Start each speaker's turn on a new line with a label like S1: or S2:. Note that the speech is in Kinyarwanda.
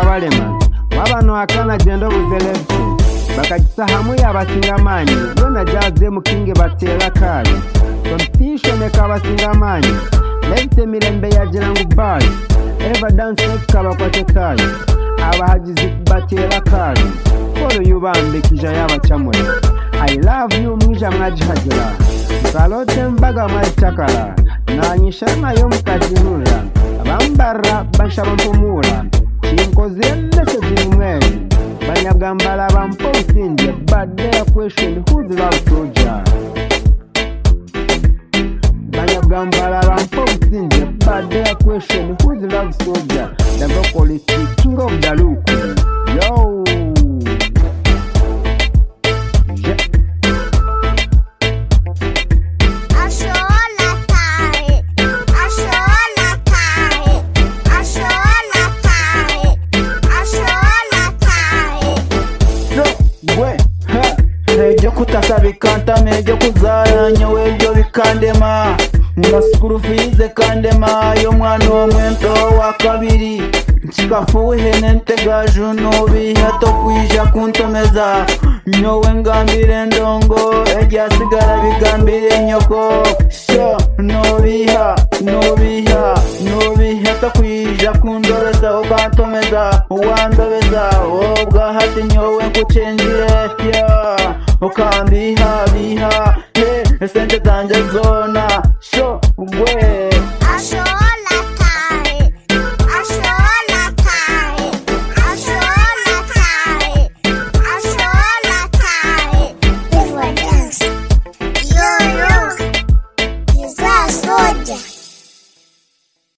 S1: kabalema wabano akana gendo buzelebte bakakisa hamwe abasingamanyi yona jaze mukinge batera kale competition ekabasingamanyi lete mirembe ya jirangu bali eva dance kaba kwate kale abahagizi batera kale kolo yubambe kija yabacamwe I love you mwija mwajihajira salote mbaga mwaitakala nanyishana yo mukajinura abambara bashaba mpumura chinkozelle sezimweli banyagambala bamposinje but their question who's love soldier banyagambala bamposinje but their question who's love soldier the vocal is the king of the look yo Ejo kutasabikanta mejo kuzaya nyowe byo bikandema Ngaskuru fize kandema yo mwana omwento wa kabiri Nchikafuhe nentegaju nobi hato kwija kuntomeza Nyowe ngambire ndongo eja sigara bigambire nyoko Sho nobiha hato kwija kundoreza ukantomeza Uwandobeza obwa hati nyowe nkuchenjire yeah Ukambiha, sente zanje zona